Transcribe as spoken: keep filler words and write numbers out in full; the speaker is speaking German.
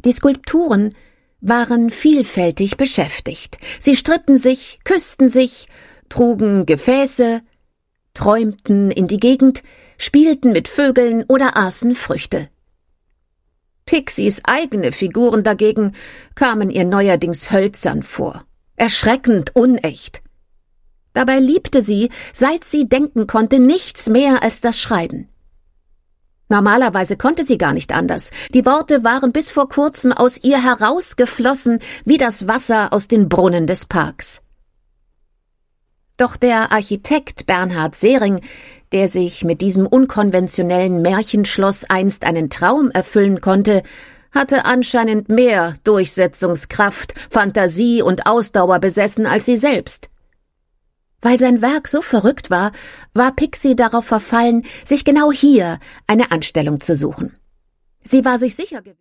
Die Skulpturen waren vielfältig beschäftigt. Sie stritten sich, küssten sich, trugen Gefäße, träumten in die Gegend, spielten mit Vögeln oder aßen Früchte. Pixies eigene Figuren dagegen kamen ihr neuerdings hölzern vor, erschreckend unecht. Dabei liebte sie, seit sie denken konnte, nichts mehr als das Schreiben. Normalerweise konnte sie gar nicht anders. Die Worte waren bis vor kurzem aus ihr herausgeflossen wie das Wasser aus den Brunnen des Parks. Doch der Architekt Bernhard Sehring, der sich mit diesem unkonventionellen Märchenschloss einst einen Traum erfüllen konnte, hatte anscheinend mehr Durchsetzungskraft, Fantasie und Ausdauer besessen als sie selbst. Weil sein Werk so verrückt war, war Pixie darauf verfallen, sich genau hier eine Anstellung zu suchen. Sie war sich sicher gewesen,